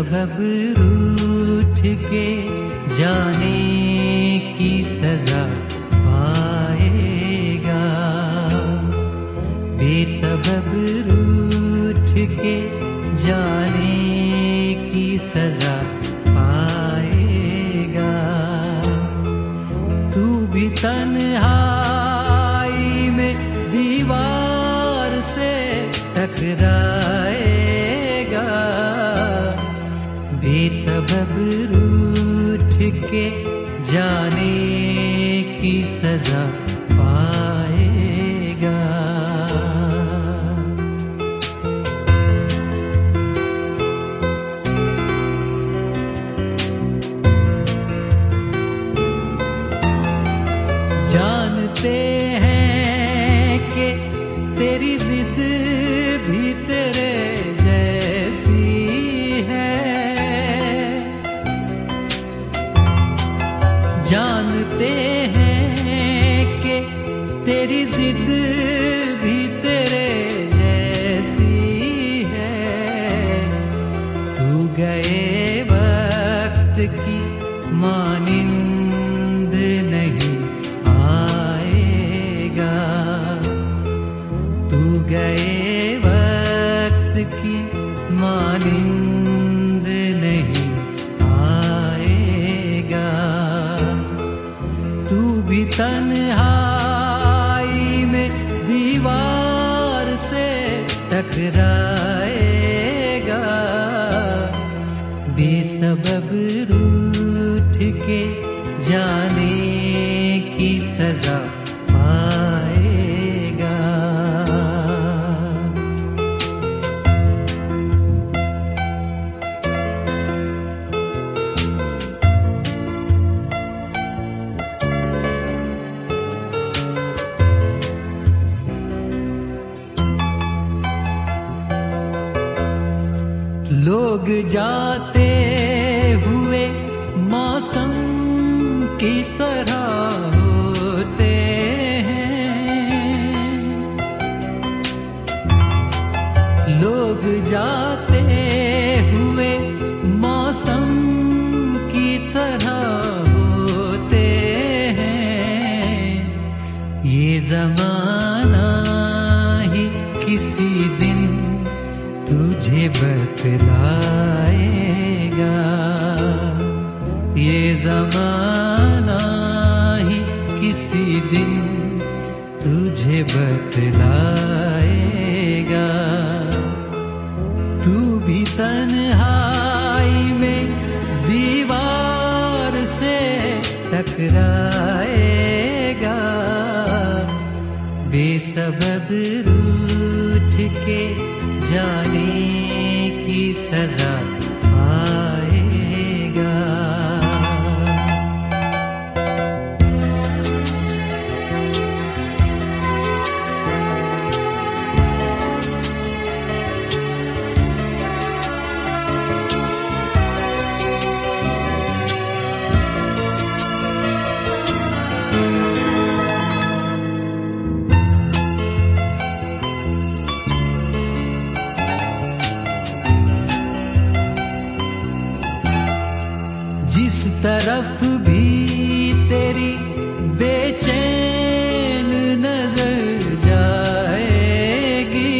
बेसबब रूठ के जाने की सजा पाएगा, बेसबब रूठ के जाने की सजा पाएगा। तू भी तन्हाई में दीवार से टकराएगा, बेसबब रूठ के जाने की सजा पाएगा। जानते हैं कि तेरी जिद भी तेरे जैसी है, जानते हैं कि तेरी जिद भी तेरे जैसी है। तू गए वक्त की मानिंद नहीं आएगा, तू गए वक्त की मानिंद नहीं आएगा। तू भी तन्हाई में दीवार से टकराएगा, बेसबब रूठ के जाने की सजा पाएगा। लोग जाते हुए मौसम की तरह होते हैं, लोग जाते हुए मौसम की तरह होते हैं। ये ज़माना ही किसी दिन तुझे बतलाएगा, ये ज़माना ही किसी दिन तुझे बतलाएगा। तू भी तन्हाई में दीवार से टकराएगा, बेसबब रूठ के जाने की सजा पाएगा। जिस तरफ भी तेरी बेचैन नजर जाएगी,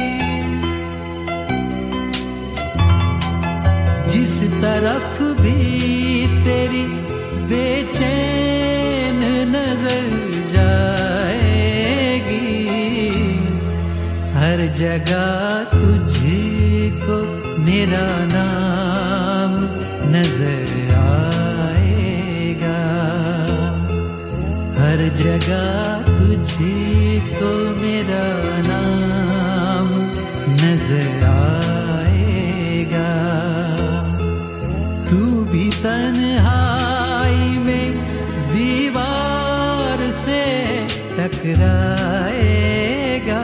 जिस तरफ भी तेरी बेचैन नजर जाएगी, हर जगह तुझको मेरा नाम नजर आएगा, हर जगह तुझको मेरा नाम नजर आएगा। तू भी तन्हाई में दीवार से टकराएगा,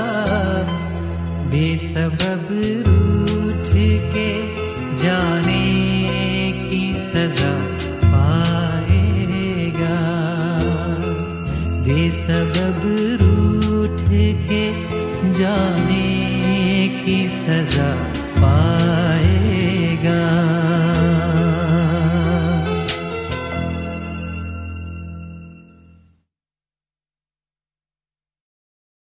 बेसबब रूठ के जाने की सजा पाएगा, बेसबब रूठ के जाने की सजा